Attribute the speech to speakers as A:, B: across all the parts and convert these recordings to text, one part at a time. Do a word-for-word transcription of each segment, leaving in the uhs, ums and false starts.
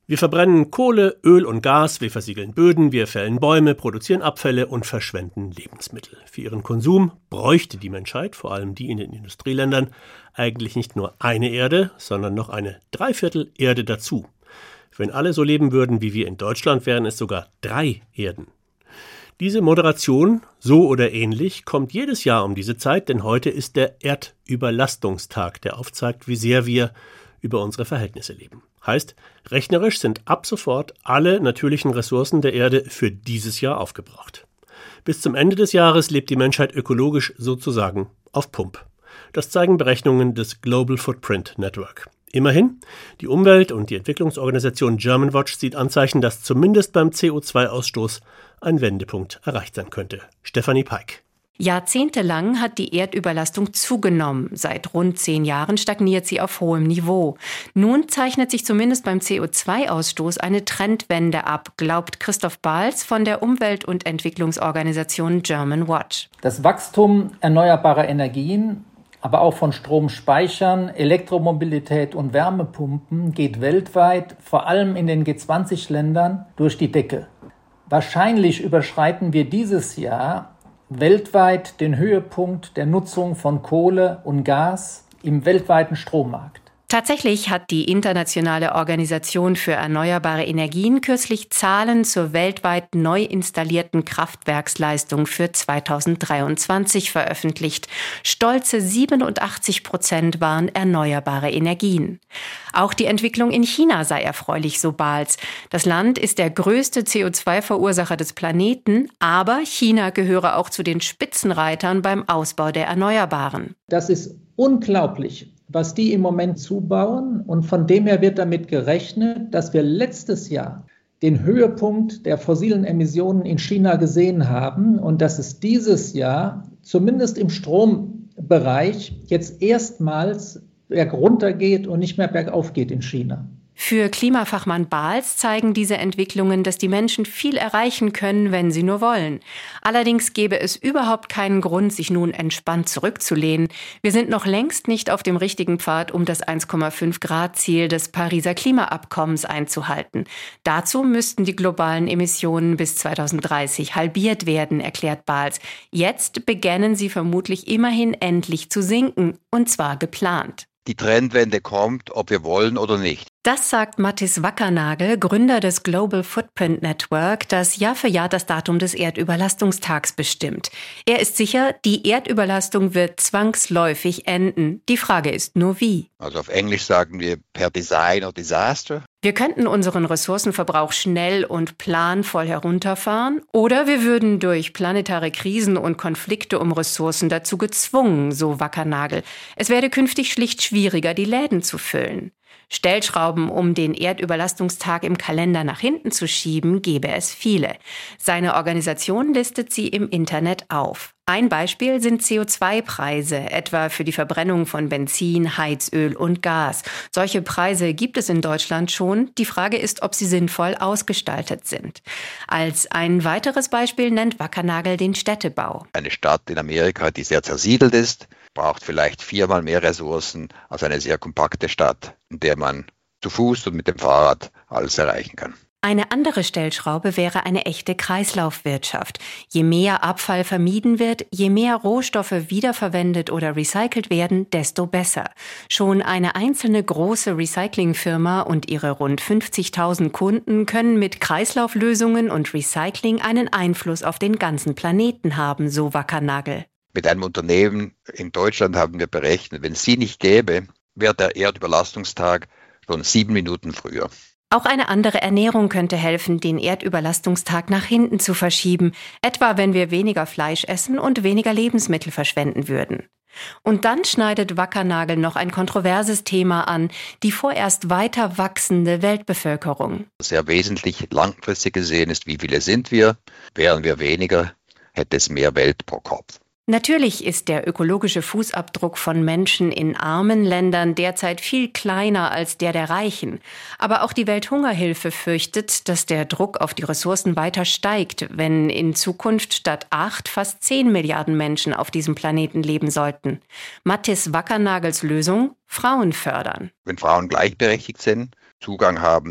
A: Wir verbrennen Kohle, Öl und Gas, wir versiegeln Böden, wir fällen Bäume, produzieren Abfälle und verschwenden Lebensmittel. Für ihren Konsum bräuchte die Menschheit, vor allem die in den Industrieländern, eigentlich nicht nur eine Erde, sondern noch eine Dreiviertel Erde dazu. Wenn alle so leben würden wie wir in Deutschland, wären es sogar drei Erden. Diese Moderation, so oder ähnlich, kommt jedes Jahr um diese Zeit, denn heute ist der Erdüberlastungstag, der aufzeigt, wie sehr wir über unsere Verhältnisse leben. Heißt, rechnerisch sind ab sofort alle natürlichen Ressourcen der Erde für dieses Jahr aufgebraucht. Bis zum Ende des Jahres lebt die Menschheit ökologisch sozusagen auf Pump. Das zeigen Berechnungen des Global Footprint Network. Immerhin, die Umwelt- und die Entwicklungsorganisation Germanwatch sieht Anzeichen, dass zumindest beim C O zwei Ausstoß ein Wendepunkt erreicht sein könnte. Stefanie Peik.
B: Jahrzehntelang hat die Erdüberlastung zugenommen. Seit rund zehn Jahren stagniert sie auf hohem Niveau. Nun zeichnet sich zumindest beim C O zwei Ausstoß eine Trendwende ab, glaubt Christoph Bahls von der Umwelt- und Entwicklungsorganisation Germanwatch.
C: Das Wachstum erneuerbarer Energien, aber auch von Stromspeichern, Elektromobilität und Wärmepumpen geht weltweit, vor allem in den G zwanzig Ländern, durch die Decke. Wahrscheinlich überschreiten wir dieses Jahr weltweit den Höhepunkt der Nutzung von Kohle und Gas im weltweiten Strommarkt.
B: Tatsächlich hat die Internationale Organisation für erneuerbare Energien kürzlich Zahlen zur weltweit neu installierten Kraftwerksleistung für zweitausenddreiundzwanzig veröffentlicht. Stolze siebenundachtzig Prozent waren erneuerbare Energien. Auch die Entwicklung in China sei erfreulich, so Bahls. Das Land ist der größte C O zwei Verursacher des Planeten, aber China gehöre auch zu den Spitzenreitern beim Ausbau der Erneuerbaren.
C: Das ist unglaublich, was die im Moment zubauen, und von dem her wird damit gerechnet, dass wir letztes Jahr den Höhepunkt der fossilen Emissionen in China gesehen haben und dass es dieses Jahr zumindest im Strombereich jetzt erstmals bergunter geht und nicht mehr bergauf geht in China.
B: Für Klimafachmann Bahls zeigen diese Entwicklungen, dass die Menschen viel erreichen können, wenn sie nur wollen. Allerdings gäbe es überhaupt keinen Grund, sich nun entspannt zurückzulehnen. Wir sind noch längst nicht auf dem richtigen Pfad, um das eins Komma fünf Grad Ziel des Pariser Klimaabkommens einzuhalten. Dazu müssten die globalen Emissionen bis zweitausenddreißig halbiert werden, erklärt Bahls. Jetzt beginnen sie vermutlich immerhin endlich zu sinken, und zwar geplant.
D: Die Trendwende kommt, ob wir wollen oder nicht.
B: Das sagt Mathis Wackernagel, Gründer des Global Footprint Network, das Jahr für Jahr das Datum des Erdüberlastungstags bestimmt. Er ist sicher, die Erdüberlastung wird zwangsläufig enden. Die Frage ist nur wie.
D: Also auf Englisch sagen wir per Design or Disaster.
B: Wir könnten unseren Ressourcenverbrauch schnell und planvoll herunterfahren, oder wir würden durch planetare Krisen und Konflikte um Ressourcen dazu gezwungen, so Wackernagel. Es werde künftig schlicht schwieriger, die Läden zu füllen. Stellschrauben, um den Erdüberlastungstag im Kalender nach hinten zu schieben, gäbe es viele. Seine Organisation listet sie im Internet auf. Ein Beispiel sind C O zwei Preise, etwa für die Verbrennung von Benzin, Heizöl und Gas. Solche Preise gibt es in Deutschland schon. Die Frage ist, ob sie sinnvoll ausgestaltet sind. Als ein weiteres Beispiel nennt Wackernagel den Städtebau.
D: Eine Stadt in Amerika, die sehr zersiedelt ist, braucht vielleicht viermal mehr Ressourcen als eine sehr kompakte Stadt, in der man zu Fuß und mit dem Fahrrad alles erreichen kann.
B: Eine andere Stellschraube wäre eine echte Kreislaufwirtschaft. Je mehr Abfall vermieden wird, je mehr Rohstoffe wiederverwendet oder recycelt werden, desto besser. Schon eine einzelne große Recyclingfirma und ihre rund fünfzigtausend Kunden können mit Kreislauflösungen und Recycling einen Einfluss auf den ganzen Planeten haben, so Wackernagel.
D: Mit einem Unternehmen in Deutschland haben wir berechnet, wenn es sie nicht gäbe, wäre der Erdüberlastungstag schon sieben Minuten früher.
B: Auch eine andere Ernährung könnte helfen, den Erdüberlastungstag nach hinten zu verschieben, etwa wenn wir weniger Fleisch essen und weniger Lebensmittel verschwenden würden. Und dann schneidet Wackernagel noch ein kontroverses Thema an, die vorerst weiter wachsende Weltbevölkerung.
D: Sehr wesentlich langfristig gesehen ist, wie viele sind wir? Wären wir weniger, hätte es mehr Welt pro Kopf.
B: Natürlich ist der ökologische Fußabdruck von Menschen in armen Ländern derzeit viel kleiner als der der Reichen. Aber auch die Welthungerhilfe fürchtet, dass der Druck auf die Ressourcen weiter steigt, wenn in Zukunft statt acht fast zehn Milliarden Menschen auf diesem Planeten leben sollten. Mathis Wackernagels Lösung: Frauen fördern.
D: Wenn Frauen gleichberechtigt sind, Zugang haben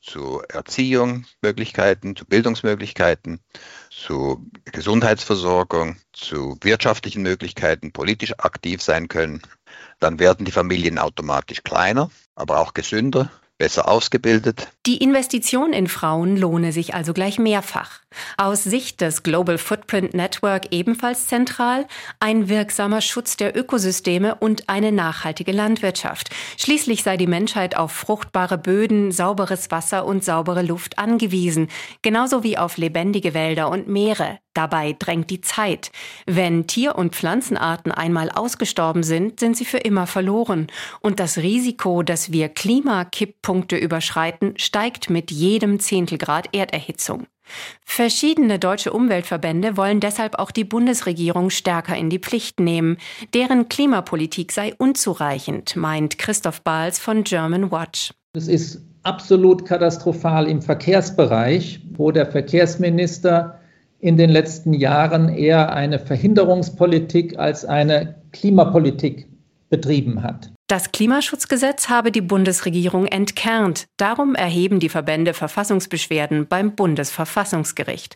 D: zu Erziehungsmöglichkeiten, zu Bildungsmöglichkeiten, zu Gesundheitsversorgung, zu wirtschaftlichen Möglichkeiten, politisch aktiv sein können, dann werden die Familien automatisch kleiner, aber auch gesünder, besser ausgebildet.
B: Die Investition in Frauen lohne sich also gleich mehrfach. Aus Sicht des Global Footprint Network ebenfalls zentral ein wirksamer Schutz der Ökosysteme und eine nachhaltige Landwirtschaft. Schließlich sei die Menschheit auf fruchtbare Böden, sauberes Wasser und saubere Luft angewiesen, genauso wie auf lebendige Wälder und Meere. Dabei drängt die Zeit. Wenn Tier- und Pflanzenarten einmal ausgestorben sind, sind sie für immer verloren. Und das Risiko, dass wir Klimakipppunkte überschreiten, steigt mit jedem Zehntelgrad Erderhitzung. Verschiedene deutsche Umweltverbände wollen deshalb auch die Bundesregierung stärker in die Pflicht nehmen. Deren Klimapolitik sei unzureichend, meint Christoph Bahls von German Watch.
C: Es ist absolut katastrophal im Verkehrsbereich, wo der Verkehrsminister in den letzten Jahren eher eine Verhinderungspolitik als eine Klimapolitik betrieben hat.
B: Das Klimaschutzgesetz habe die Bundesregierung entkernt. Darum erheben die Verbände Verfassungsbeschwerden beim Bundesverfassungsgericht.